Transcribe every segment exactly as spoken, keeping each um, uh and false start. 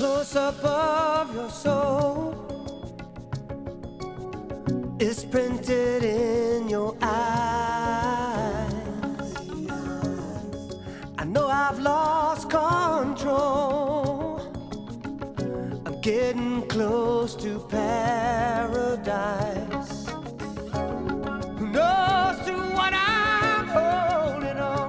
close up of your soul is printed in your eyes. I know I've lost control. I'm getting close to paradise. Who knows to what I'm holding on?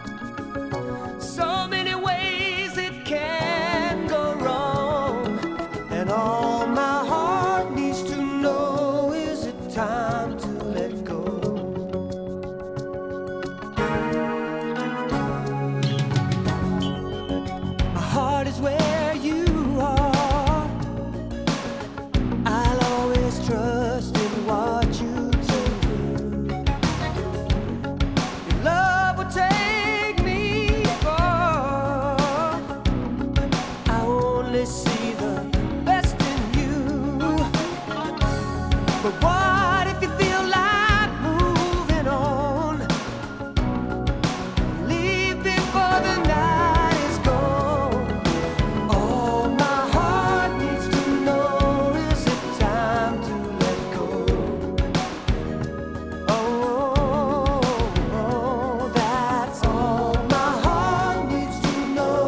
So many ways it can go wrong, and all my heart needs to know is it time to let go. My heart is where you are. I'll always trust in what you do. Your love will take me far. I only see the best in you. But what if you feel like moving on? Leave before the night is gone. All my heart needs to know is it time to let go. Oh, that's all my heart needs to know.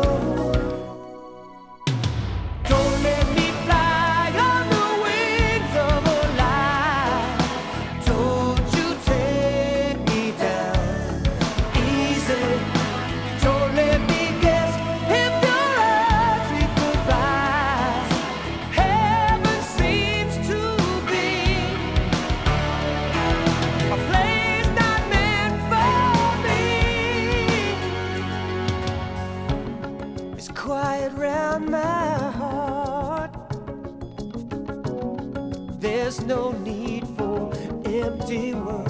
Don't let me fly on the wings of a lie. Don't you take me down easy. Don't let me guess if your earthly goodbyes. Heaven seems to be a place not meant for me. It's quiet round my heart. There's no need for empty words.